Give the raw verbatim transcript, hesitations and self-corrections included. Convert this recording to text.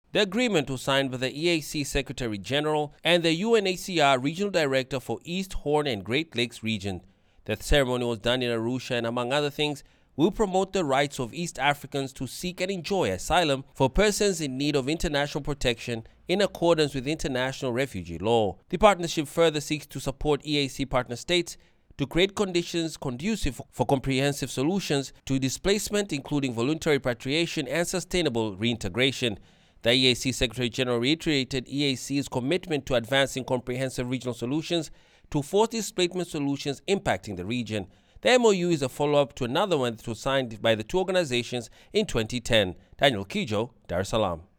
The agreement was signed by the E A C Secretary General and the U N H C R Regional Director for East, Horn and Great Lakes region. The ceremony was done in Arusha and, among other things, will promote the rights of East Africans to seek and enjoy asylum for persons in need of international protection in accordance with international refugee law. The partnership further seeks to support E A C partner states to create conditions conducive for comprehensive solutions to displacement, including voluntary repatriation and sustainable reintegration. The E A C Secretary General reiterated E A C's commitment to advancing comprehensive regional solutions to forced displacement solutions impacting the region. The M O U is a follow-up to another one that was signed by the two organizations in twenty ten. Daniel Kijo, Dar es Salaam.